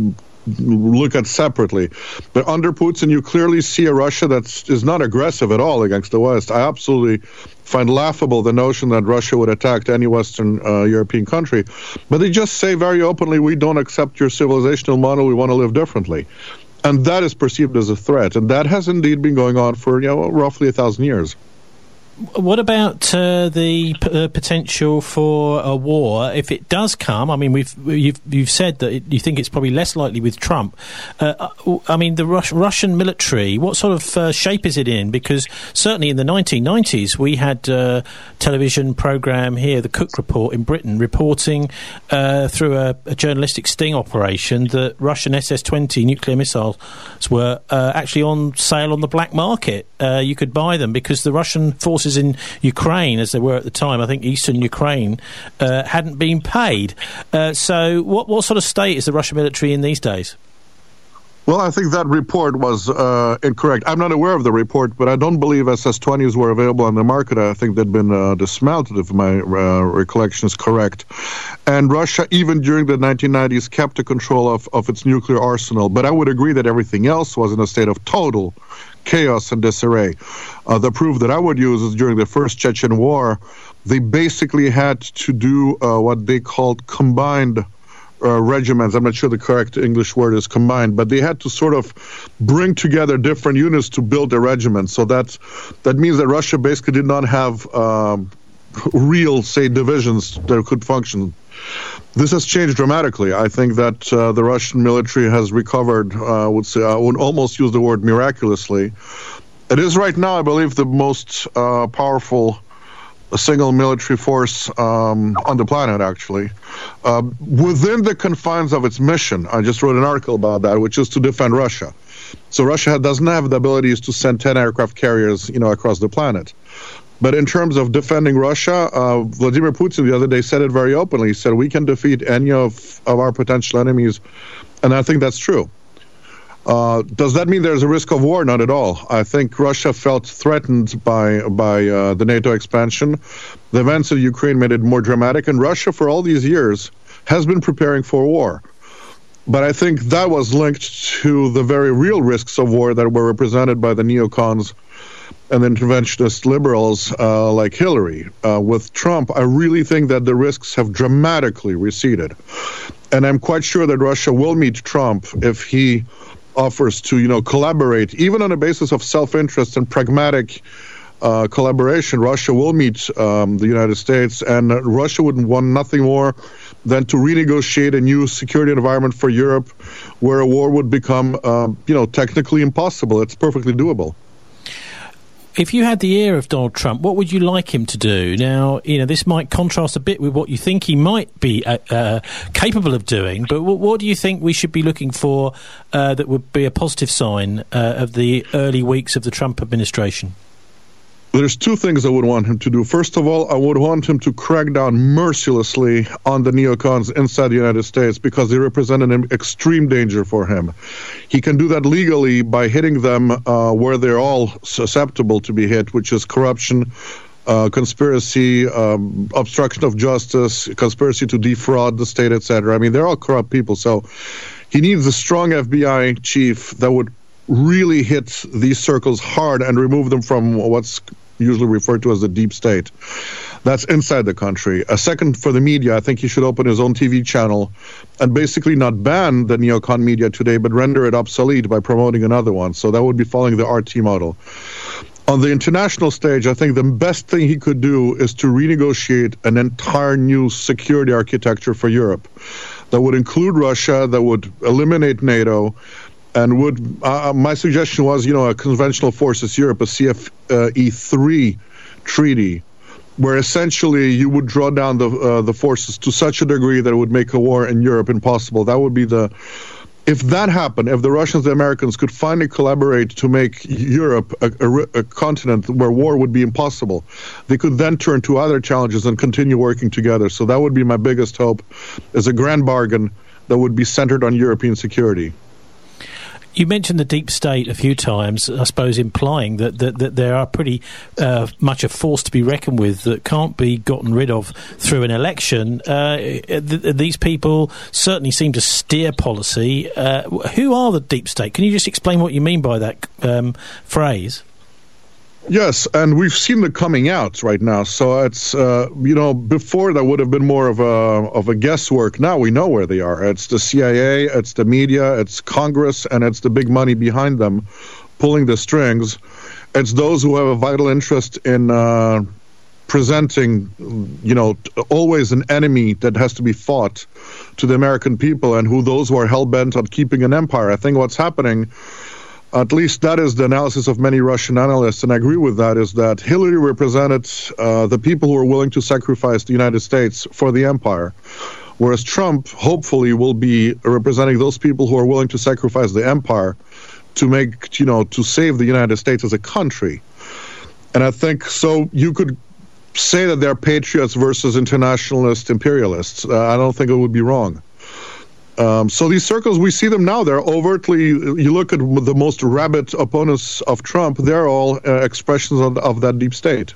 look at separately. But under Putin, you clearly see a Russia that is not aggressive at all against the West. I absolutely find laughable the notion that Russia would attack any Western uh, European country. But they just say very openly, we don't accept your civilizational model, we want to live differently. And that is perceived as a threat. And that has indeed been going on for, you know, roughly a thousand years. What about uh, the p- uh, potential for a war if it does come? I mean, we've you've you've said that it, you think it's probably less likely with Trump. Uh, I mean, the Rus- Russian military, what sort of uh, shape is it in? Because certainly in the nineteen nineties, we had a television program here, the Cook Report in Britain, reporting uh, through a, a journalistic sting operation that Russian S S twenty nuclear missiles were uh, actually on sale on the black market. Uh, you could buy them because the Russian forces in Ukraine, as they were at the time, I think eastern Ukraine, uh, hadn't been paid. Uh, so what, what sort of state is the Russian military in these days? Well, I think that report was uh, incorrect. I'm not aware of the report, but I don't believe S S twenties were available on the market. I think they'd been uh, dismantled, if my uh, recollection is correct. And Russia, even during the nineteen nineties, kept the control of, of its nuclear arsenal. But I would agree that everything else was in a state of total chaos and disarray. Uh, the proof that I would use is during the first Chechen war, they basically had to do uh, what they called combined uh, regiments. I'm not sure the correct English word is combined, but they had to sort of bring together different units to build a regiment. So that's, that means that Russia basically did not have um, real, say, divisions that could function. This has changed dramatically. I think that uh, the Russian military has recovered, uh, I would say, I would almost use the word miraculously. It is right now, I believe, the most uh, powerful single military force um, on the planet, actually, uh, within the confines of its mission. I just wrote an article about that, which is to defend Russia. So Russia doesn't have the abilities to send ten aircraft carriers, you know, across the planet. But in terms of defending Russia, uh, Vladimir Putin the other day said it very openly. He said, we can defeat any of, of our potential enemies, and I think that's true. Uh, does that mean there's a risk of war? Not at all. I think Russia felt threatened by by uh, the NATO expansion. The events in Ukraine made it more dramatic, and Russia, for all these years, has been preparing for war. But I think that was linked to the very real risks of war that were represented by the neocons and the interventionist liberals uh, like Hillary. Uh, with Trump, I really think that the risks have dramatically receded. And I'm quite sure that Russia will meet Trump if he offers to, you know, collaborate, even on a basis of self-interest and pragmatic uh, collaboration. Russia will meet um, the United States, and uh, Russia would want nothing more than to renegotiate a new security environment for Europe where a war would become, uh, you know, technically impossible. It's perfectly doable. If you had the ear of Donald Trump, what would you like him to do? Now, you know, this might contrast a bit with what you think he might be uh, uh, capable of doing, but what, what do you think we should be looking for uh, that would be a positive sign uh, of the early weeks of the Trump administration? There's two things I would want him to do. First of all, I would want him to crack down mercilessly on the neocons inside the United States because they represent an extreme danger for him. He can do that legally by hitting them uh, where they're all susceptible to be hit, which is corruption, uh, conspiracy, um, obstruction of justice, conspiracy to defraud the state, et cetera. I mean, they're all corrupt people. So he needs a strong F B I chief that would really hit these circles hard and remove them from what's usually referred to as the deep state. That's inside the country. A second, for the media, I think he should open his own T V channel and basically not ban the neocon media today, but render it obsolete by promoting another one. So that would be following the R T model. On the international stage, I think the best thing he could do is to renegotiate an entire new security architecture for Europe that would include Russia, that would eliminate NATO, and would, uh, my suggestion was, you know, a conventional forces Europe, a C F E three treaty, where essentially you would draw down the uh, the forces to such a degree that it would make a war in Europe impossible. That would be the, if that happened, if the Russians and the Americans could finally collaborate to make Europe a, a, a continent where war would be impossible, they could then turn to other challenges and continue working together. So that would be my biggest hope, as a grand bargain that would be centered on European security. You mentioned the deep state a few times, I suppose implying that, that, that there are pretty uh, much a force to be reckoned with that can't be gotten rid of through an election. Uh, th- these people certainly seem to steer policy. Uh, who are the deep state? Can you just explain what you mean by that um, phrase? Yes, and we've seen the coming out right now. So it's, uh, you know, before that would have been more of a of a guesswork. Now we know where they are. It's the C I A, it's the media, it's Congress, and it's the big money behind them pulling the strings. It's those who have a vital interest in uh, presenting, you know, always an enemy that has to be fought to the American people, and who those who are hell-bent on keeping an empire. I think what's happening, at least that is the analysis of many Russian analysts, and I agree with that, is that Hillary represented uh, the people who are willing to sacrifice the United States for the empire, whereas Trump, hopefully, will be representing those people who are willing to sacrifice the empire to make, you know, to save the United States as a country. And I think, so you could say that they're patriots versus internationalist imperialists. Uh, I don't think it would be wrong. Um, so these circles, we see them now. They're overtly, you look at the most rabid opponents of Trump, they're all uh, expressions of, of that deep state.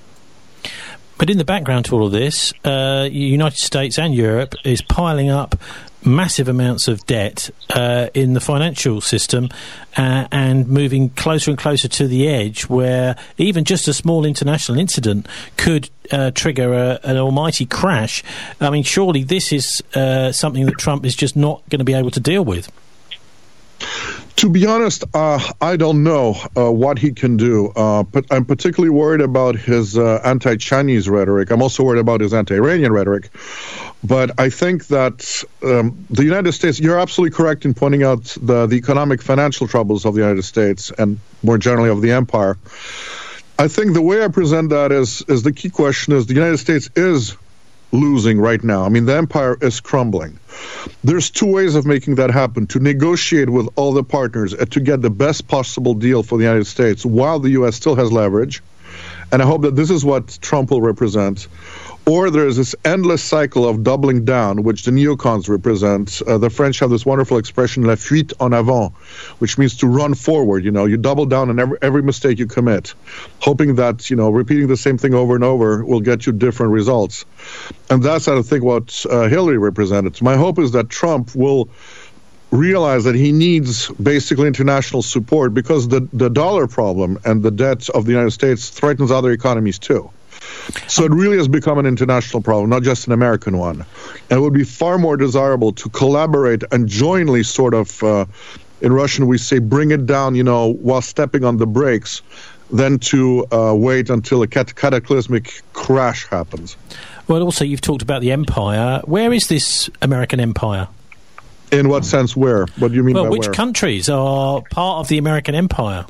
But in the background to all of this, uh, United States and Europe is piling up massive amounts of debt uh, in the financial system uh, and moving closer and closer to the edge where even just a small international incident could uh, trigger a, an almighty crash. I mean, surely this is uh, something that Trump is just not going to be able to deal with. To be honest, uh, I don't know uh, what he can do, uh, but I'm particularly worried about his uh, anti-Chinese rhetoric. I'm also worried about his anti-Iranian rhetoric. But I think that um, the United States, you're absolutely correct in pointing out the, the economic financial troubles of the United States and more generally of the empire. I think the way I present that is, is the key question is the United States is losing right now. I mean, the empire is crumbling. There's two ways of making that happen: to negotiate with all the partners and to get the best possible deal for the United States while the U S still has leverage. And I hope that this is what Trump will represent. Or there is this endless cycle of doubling down, which the neocons represent. Uh, the French have this wonderful expression, la fuite en avant, which means to run forward. You know, you double down on every, every mistake you commit, hoping that, you know, repeating the same thing over and over will get you different results. And that's, I think, what uh, Hillary represented. My hope is that Trump will realize that he needs basically international support because the, the dollar problem and the debt of the United States threatens other economies too. So it really has become an international problem, not just an American one. And it would be far more desirable to collaborate and jointly sort of, uh, in Russian we say, bring it down, you know, while stepping on the brakes, than to uh, wait until a cat- cataclysmic crash happens. Well, also, you've talked about the empire. Where is this American empire? In what sense, where? What do you mean well, by which where? countries are part of the American empire?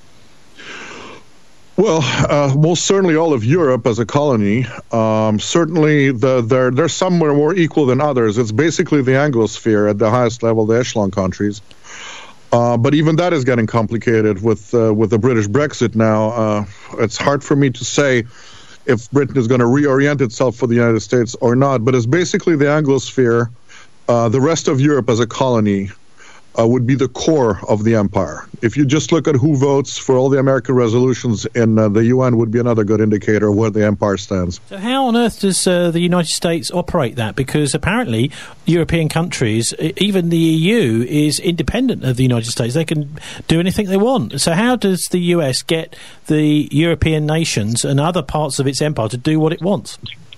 Well, uh, most certainly all of Europe as a colony. Um, certainly, the, they're, they're somewhere more equal than others. It's basically the Anglosphere at the highest level, the echelon countries. Uh, but even that is getting complicated with uh, with the British Brexit now. Uh, it's hard for me to say if Britain is going to reorient itself for the United States or not. But it's basically the Anglosphere. Uh, the rest of Europe as a colony Uh, would be the core of the empire. If you just look at who votes for all the American resolutions in uh, the U N, would be another good indicator of where the empire stands. So how on earth does uh, the United States operate that? Because apparently European countries, even the E U, is independent of the United States. They can do anything they want. So how does the U S get the European nations and other parts of its empire to do what it wants?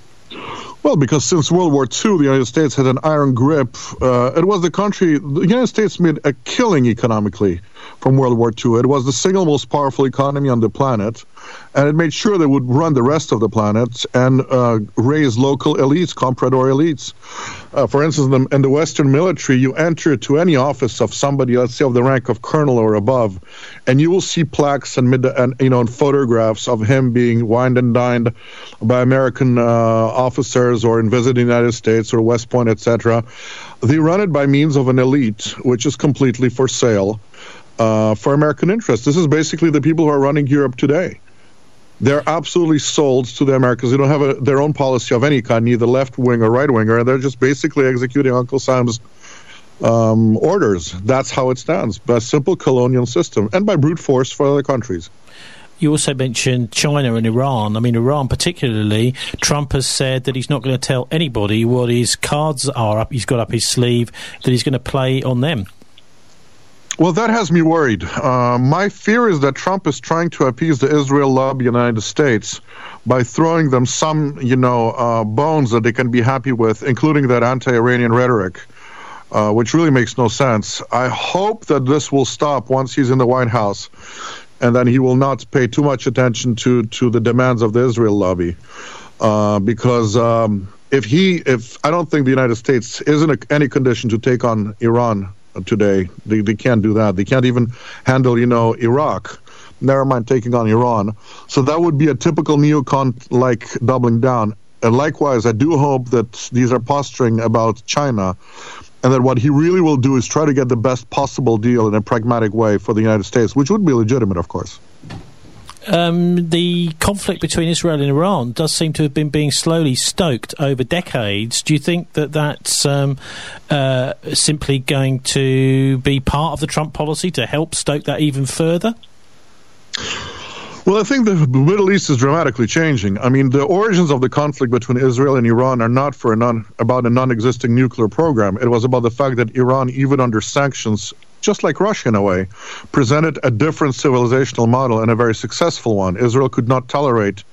Well, because since World War Two, the United States had an iron grip. Uh, it was the country, the United States made a killing economically from World War Two. It was the single most powerful economy on the planet, and it made sure they would run the rest of the planet and uh, raise local elites, comprador elites. Uh, for instance, in the, in the Western military, you enter to any office of somebody, let's say of the rank of colonel or above, and you will see plaques and, mid, and you know, and photographs of him being wined and dined by American uh, officers or in visiting the United States or West Point, et cetera. They run it by means of an elite, which is completely for sale uh, for American interests. This is basically the people who are running Europe today. They're absolutely sold to the Americans. They don't have a, their own policy of any kind, neither left wing or right winger, and they're just basically executing Uncle Sam's um, orders. That's how it stands, by a simple colonial system, and by brute force for other countries. You also mentioned China and Iran. I mean, Iran particularly, Trump has said that he's not going to tell anybody what his cards are up. He's got up his sleeve, that he's going to play on them. Well, that has me worried. Uh, my fear is that Trump is trying to appease the Israel lobby in the United States by throwing them some, you know, uh, bones that they can be happy with, including that anti-Iranian rhetoric, uh, which really makes no sense. I hope that this will stop once he's in the White House, and then he will not pay too much attention to, to the demands of the Israel lobby, uh, because um, if he, if I don't think the United States is in a, any condition to take on Iran today. They, they can't do that. They can't even handle, you know, Iraq. Never mind taking on Iran. So that would be a typical neocon-like doubling down. And likewise, I do hope that these are posturing about China, and that what he really will do is try to get the best possible deal in a pragmatic way for the United States, which would be legitimate, of course. Um, the conflict between Israel and Iran does seem to have been being slowly stoked over decades. Do you think that that's um, uh, simply going to be part of the Trump policy to help stoke that even further? Well, I think the Middle East is dramatically changing. I mean, the origins of the conflict between Israel and Iran are not for a non, about a non-existing nuclear program. It was about the fact that Iran, even under sanctions, just like Russia in a way, presented a different civilizational model and a very successful one. Israel could not tolerate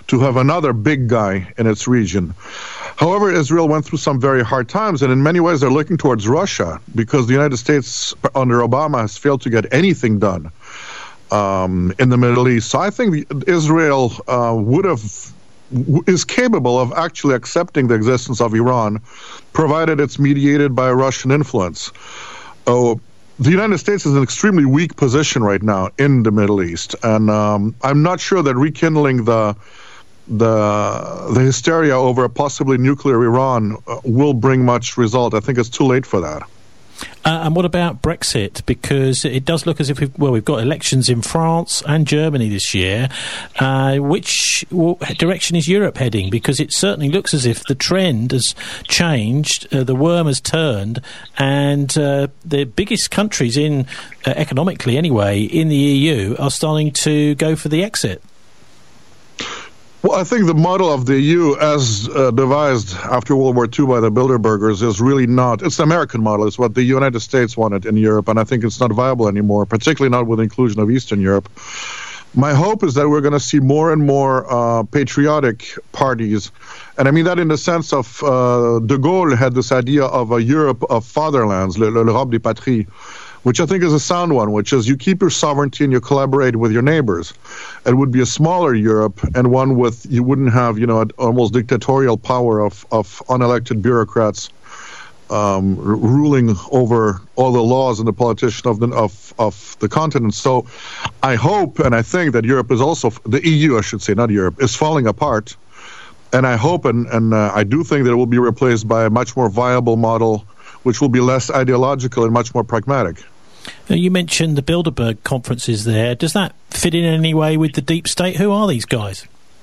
to have another big guy in its region. However, Israel went through some very hard times, and in many ways they're looking towards Russia because the United States under Obama has failed to get anything done um, in the Middle East. So I think Israel uh, would have is capable of actually accepting the existence of Iran, provided it's mediated by Russian influence. Oh, the United States is in an extremely weak position right now in the Middle East, and um, I'm not sure that rekindling the the the hysteria over a possibly nuclear Iran uh, will bring much result. I think it's too late for that. Uh, and what about Brexit? Because it does look as if we've, well, we've got elections in France and Germany this year. Uh, which well, direction is Europe heading? Because it certainly looks as if the trend has changed, uh, the worm has turned, and uh, the biggest countries in uh, economically anyway in the E U are starting to go for the exit. Well, I think the model of the E U, as uh, devised after World War Two by the Bilderbergers, is really not... It's the American model. It's what the United States wanted in Europe, and I think it's not viable anymore, particularly not with the inclusion of Eastern Europe. My hope is that we're going to see more and more uh, patriotic parties, and I mean that in the sense of uh, de Gaulle had this idea of a Europe of fatherlands, l'Europe des patries, which I think is a sound one, which is you keep your sovereignty and you collaborate with your neighbors. It would be a smaller Europe and one with, you wouldn't have, you know, an almost dictatorial power of, of unelected bureaucrats um, r- ruling over all the laws and the politicians of the, of, of the continent. So I hope and I think that Europe is also, the E U, I should say, not Europe, is falling apart. And I hope and, and uh, I do think that it will be replaced by a much more viable model, which will be less ideological and much more pragmatic. You mentioned the Bilderberg conferences there. Does that fit in any way with the deep state? Who are these guys?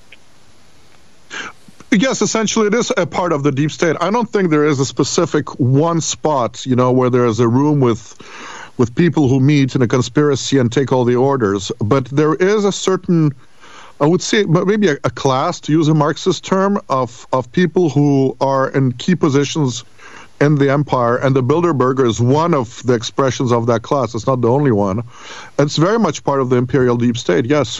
Yes, essentially it is a part of the deep state. I don't think there is a specific one spot, you know, where there is a room with with people who meet in a conspiracy and take all the orders. But there is a certain, I would say, maybe a, a class, to use a Marxist term, of, of people who are in key positions in the empire, and the Bilderberger is one of the expressions of that class. It's not the only one. It's very much part of the imperial deep state, yes.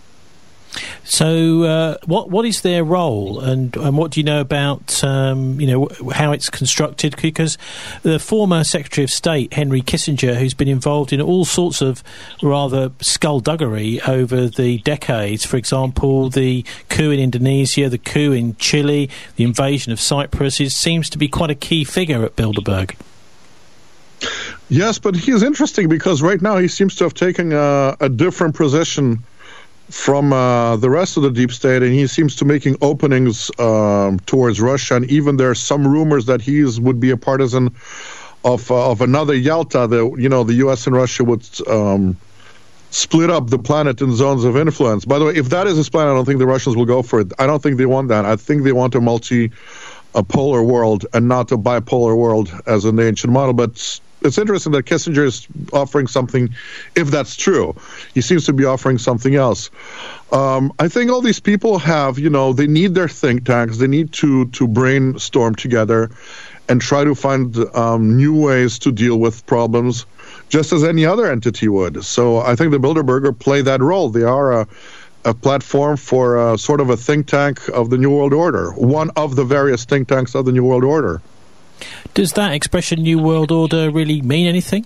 So, uh, what what is their role, and, and what do you know about um, you know how it's constructed? Because the former Secretary of State Henry Kissinger, who's been involved in all sorts of rather skullduggery over the decades, for example, the coup in Indonesia, the coup in Chile, the invasion of Cyprus, is, seems to be quite a key figure at Bilderberg. Yes, but he is interesting because right now he seems to have taken a, a different position from uh, the rest of the deep state, and he seems to making openings um, towards Russia, and even there are some rumors that he is, would be a partisan of uh, of another Yalta. That, you know, the U S and Russia would um, split up the planet in zones of influence. By the way, if that is his plan, I don't think the Russians will go for it. I don't think they want that. I think they want a multi a polar world and not a bipolar world as in the ancient model. But it's interesting that Kissinger is offering something, if that's true. He seems to be offering something else. Um, I think all these people have, you know, they need their think tanks. They need to, to brainstorm together and try to find um, new ways to deal with problems, just as any other entity would. So I think the Bilderberger play that role. They are a, a platform for a, sort of a think tank of the New World Order, one of the various think tanks of the New World Order. Does that expression New World Order really mean anything?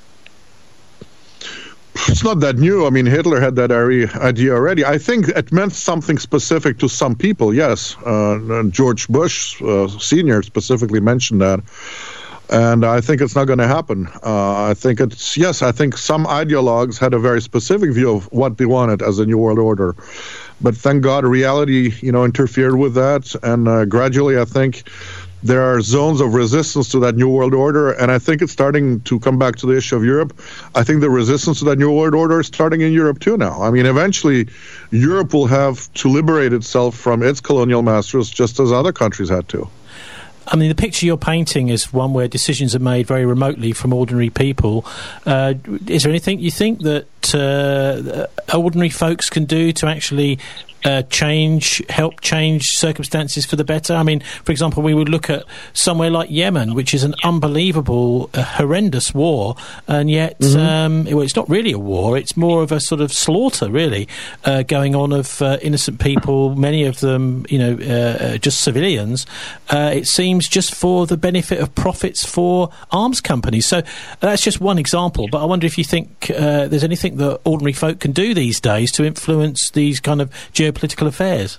It's not that new. I mean, Hitler had that idea already. I think it meant something specific to some people, yes. Uh, George Bush uh, Senior specifically mentioned that. And I think it's not going to happen. Uh, I think it's, yes, I think some ideologues had a very specific view of what they wanted as a New World Order. But thank God reality, you know, interfered with that. And uh, gradually, I think there are zones of resistance to that New World Order, and I think it's starting to come back to the issue of Europe. I think the resistance to that New World Order is starting in Europe too now. I mean, eventually, Europe will have to liberate itself from its colonial masters, just as other countries had to. I mean, the picture you're painting is one where decisions are made very remotely from ordinary people. Uh, is there anything you think that uh, ordinary folks can do to actually uh, change, help change circumstances for the better? I mean, for example, we would look at somewhere like Yemen, which is an unbelievable, uh, horrendous war, and yet mm-hmm. um, well, it's not really a war, it's more of a sort of slaughter, really, uh, going on of uh, innocent people, many of them, you know, uh, just civilians. Uh, it seems just for the benefit of profits for arms companies. So uh, that's just one example, but I wonder if you think uh, there's anything that ordinary folk can do these days to influence these kind of geopolitical affairs.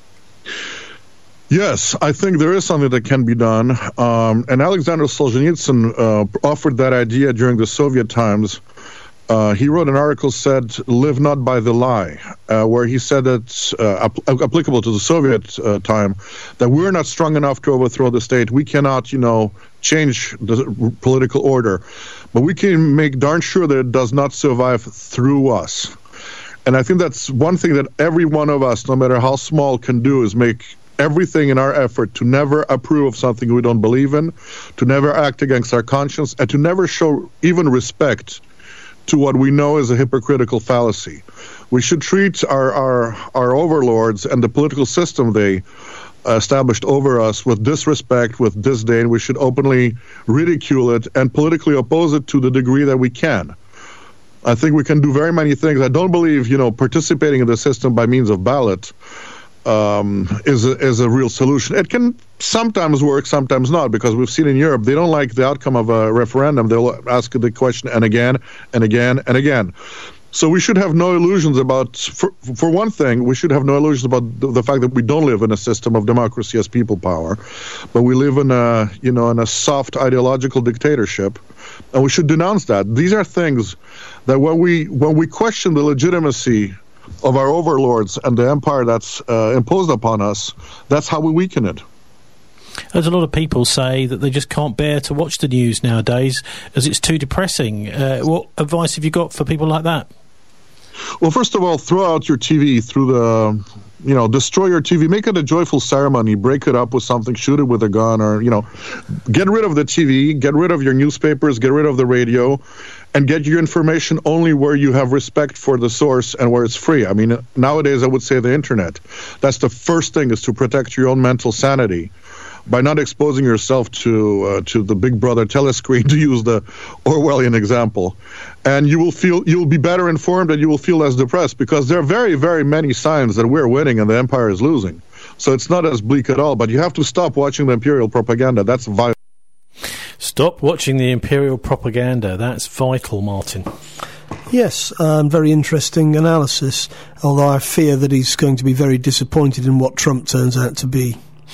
Yes, I think there is something that can be done. Um, and Alexander Solzhenitsyn uh, offered that idea during the Soviet times. Uh, he wrote an article, said, "Live not by the lie," uh, where he said that, uh, ap- applicable to the Soviet uh, time, that we're not strong enough to overthrow the state. We cannot, you know, change the political order, but we can make darn sure that it does not survive through us. And I think that's one thing that every one of us, no matter how small, can do, is make everything in our effort to never approve of something we don't believe in, to never act against our conscience, and to never show even respect to what we know is a hypocritical fallacy. We should treat our, our, our overlords and the political system they established over us with disrespect, with disdain. We should openly ridicule it and politically oppose it to the degree that we can. I think we can do very many things. I don't believe, you know, participating in the system by means of ballot um, is a, is a real solution. It can sometimes work, sometimes not, because we've seen in Europe, they don't like the outcome of a referendum. They'll ask the question and again and again and again. So we should have no illusions about, for, for one thing, we should have no illusions about the, the fact that we don't live in a system of democracy as people power, but we live in a, you know, in a soft ideological dictatorship, and we should denounce that. These are things that when we when we question the legitimacy of our overlords and the empire that's uh, imposed upon us, that's how we weaken it. There's a lot of people say that they just can't bear to watch the news nowadays as it's too depressing. Uh, what advice have you got for people like that? Well, first of all, throw out your T V through the, you know, destroy your T V. Make it a joyful ceremony. Break it up with something. Shoot it with a gun, or, you know, get rid of the T V. Get rid of your newspapers. Get rid of the radio. And get your information only where you have respect for the source and where it's free. I mean, nowadays I would say the internet. That's the first thing, is to protect your own mental sanity by not exposing yourself to uh, to the Big Brother telescreen, to use the Orwellian example. And you will feel you'll be better informed, and you will feel less depressed, because there are very, very many signs that we're winning and the empire is losing. So it's not as bleak at all, but you have to stop watching the imperial propaganda. That's vital. Stop watching the imperial propaganda. That's vital, Martin. Yes, um, very interesting analysis, although I fear that he's going to be very disappointed in what Trump turns out to be.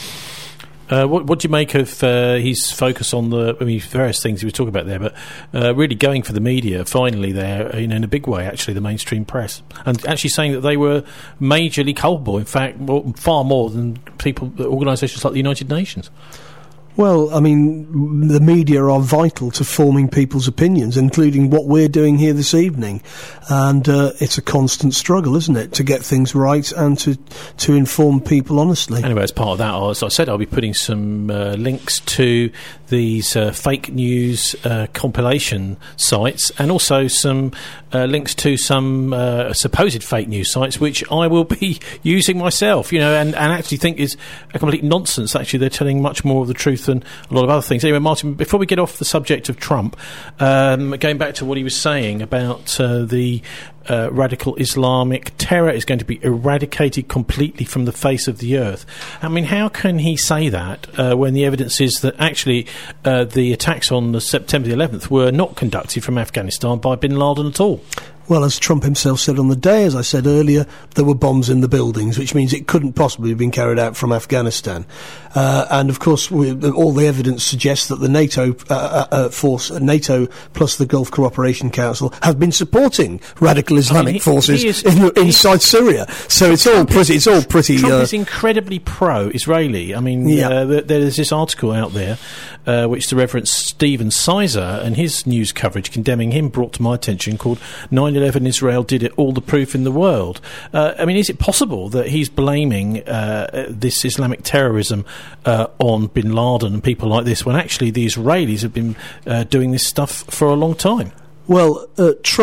Uh, what, what do you make of uh, his focus on the, I mean, various things he was talking about there, but uh, really going for the media, finally there, you know, in a big way, actually, the mainstream press, and actually saying that they were majorly culpable, in fact, more, far more than people, organisations like the United Nations? Well, I mean, the media are vital to forming people's opinions, including what we're doing here this evening. And uh, it's a constant struggle, isn't it, to get things right and to to inform people honestly. Anyway, as part of that, as I said, I'll be putting some uh, links to these uh, fake news uh, compilation sites, and also some uh, links to some uh, supposed fake news sites, which I will be using myself, you know, and, and actually think is a complete nonsense. Actually, they're telling much more of the truth than a lot of other things. Anyway, Martin, before we get off the subject of Trump, um, going back to what he was saying about uh, the uh, radical Islamic terror is going to be eradicated completely from the face of the earth. I mean, how can he say that uh, when the evidence is that actually uh, the attacks on the September the eleventh were not conducted from Afghanistan by bin Laden at all? Well, as Trump himself said on the day, as I said earlier, there were bombs in the buildings, which means it couldn't possibly have been carried out from Afghanistan. Uh, and, of course, we, all the evidence suggests that the NATO uh, uh, force, uh, NATO plus the Gulf Cooperation Council, have been supporting radical Islamic I mean, he, forces he is, in, inside Syria. So it's all pretty... It's all pretty. Trump uh, is incredibly pro-Israeli. I mean, yeah. uh, th- there's this article out there, uh, which the Reverend Stephen Sizer and his news coverage condemning him brought to my attention, called nine eleven Israel Did It, All the Proof in the World. Uh, I mean, is it possible that he's blaming uh, this Islamic terrorism uh, on bin Laden and people like this, when actually the Israelis have been uh, doing this stuff for a long time? Well, uh, Trump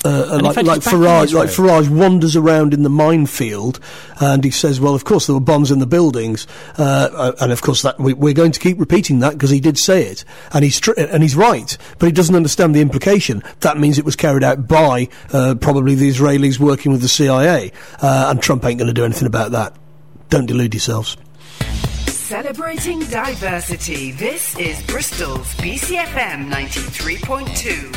uh, like, like Farage, like Farage wanders around in the minefield, and he says, "Well, of course there were bombs in the buildings," uh, and of course that we, we're going to keep repeating that because he did say it, and he's tr- and he's right, but he doesn't understand the implication. That means it was carried out by uh, probably the Israelis working with the C I A, uh, and Trump ain't going to do anything about that. Don't delude yourselves. Celebrating diversity. This is Bristol's B C F M ninety-three point two.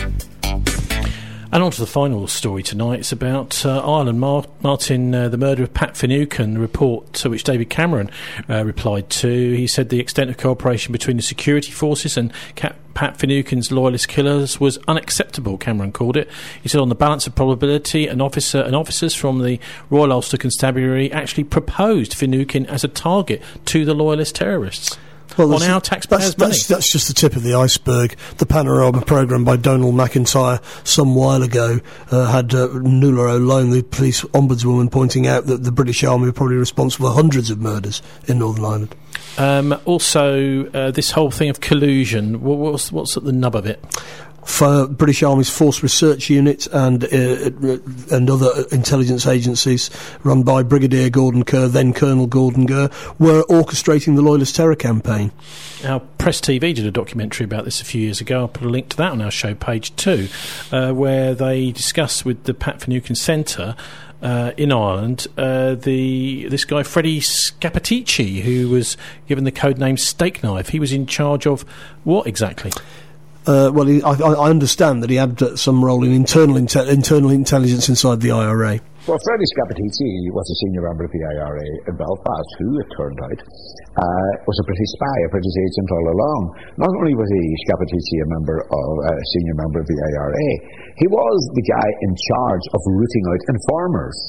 And on to the final story tonight. It's about uh, Ireland. Mar- Martin, uh, the murder of Pat Finucane, the report to which David Cameron uh, replied to. He said the extent of cooperation between the security forces and Cap- Pat Finucane's loyalist killers was unacceptable, Cameron called it. He said on the balance of probability, an officer and officers from the Royal Ulster Constabulary actually proposed Finucane as a target to the loyalist terrorists. Well, on our taxpayers' that's, that's, that's just the tip of the iceberg. The Panorama programme by Donald McIntyre some while ago uh, had uh, Nuala O'Lone, the police ombudswoman, pointing out that the British Army were probably responsible for hundreds of murders in Northern Ireland. Um, also, uh, this whole thing of collusion, what, what's, what's at the nub of it? For British Army's Force Research Unit and uh, and other intelligence agencies run by Brigadier Gordon Kerr, then Colonel Gordon Kerr, were orchestrating the Loyalist Terror campaign. Our Press T V did a documentary about this a few years ago. I'll put a link to that on our show page too, uh, where they discuss with the Pat Finucane Centre Uh, in Ireland, uh, the this guy Freddie Scappaticci, who was given the code name Steak Knife. He was in charge of what exactly? Uh, well, he, I, I understand that he had uh, some role in internal inte- internal intelligence inside the I R A. Well, Freddie Scappaticci was a senior member of the I R A in Belfast, who, it turned out, uh, was a British spy, a British agent all along. Not only was he, Scappaticci, a member of a uh, senior member of the I R A, he was the guy in charge of rooting out informers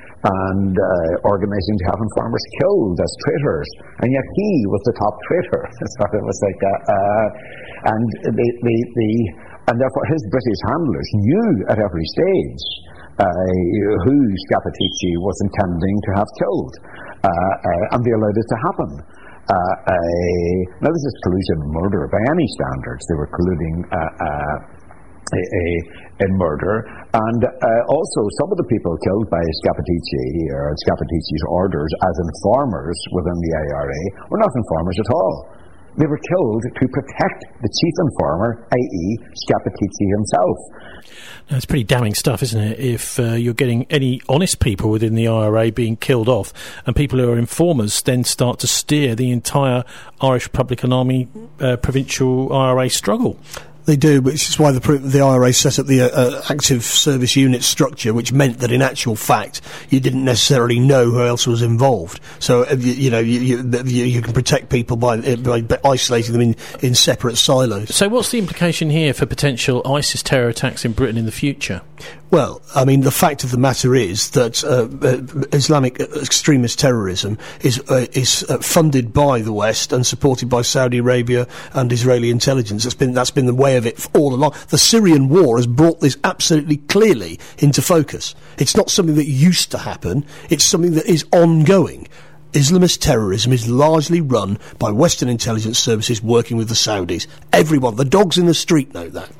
and uh, organising to have informers killed as traitors, and yet he was the top traitor. So it was like, uh, uh, and the, the the and therefore his British handlers knew at every stage uh, who Scappaticci was intending to have killed, uh, uh, and they allowed it to happen. Uh, uh, now this is collusion and murder by any standards. They were colluding Uh, uh, A, a, in murder, and uh, also some of the people killed by Scappaticci or Scappaticci's orders as informers within the I R A were not informers at all. They were killed to protect the chief informer, that is. Scappaticci himself. Now, it's pretty damning stuff, isn't it? If uh, you're getting any honest people within the I R A being killed off, and people who are informers then start to steer the entire Irish Republican Army uh, provincial I R A struggle. They do, which is why the, the I R A set up the uh, uh, active service unit structure, which meant that in actual fact you didn't necessarily know who else was involved. So uh, you, you know you, you, you can protect people by, by isolating them in, in separate silos. So what's the implication here for potential ISIS terror attacks in Britain in the future? Well, I mean, the fact of the matter is that uh, uh, Islamic extremist terrorism is uh, is uh, funded by the West and supported by Saudi Arabia and Israeli intelligence. That's been that's been the way of it all along. The Syrian war has brought this absolutely clearly into focus. It's not something that used to happen. It's something that is ongoing. Islamist terrorism is largely run by Western intelligence services working with the Saudis. Everyone, the dogs in the street know that.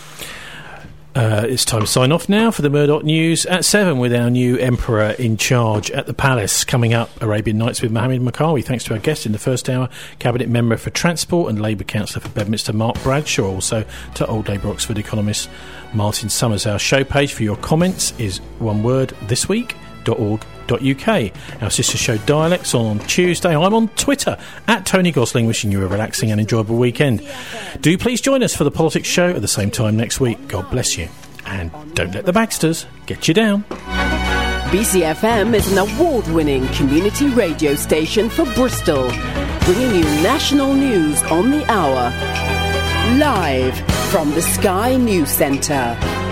Uh, it's time to sign off now for the Murdoch News at seven with our new Emperor in charge at the Palace. Coming up, Arabian Nights with Mohammed Makawi. Thanks to our guest in the first hour, Cabinet Member for Transport and Labour Councillor for Bedminster, Mark Bradshaw. Also to Old Labour Oxford economist Martin Summers. Our show page for your comments is one word, thisweek dot org dot U K. Our sister show Dialects on Tuesday. I'm on Twitter at Tony Gosling, wishing you a relaxing and enjoyable weekend. Do please join us for the Politics Show at the same time next week. God bless you. And don't let the Baxters get you down. B C F M is an award-winning community radio station for Bristol, bringing you national news on the hour. Live from the Sky News Centre.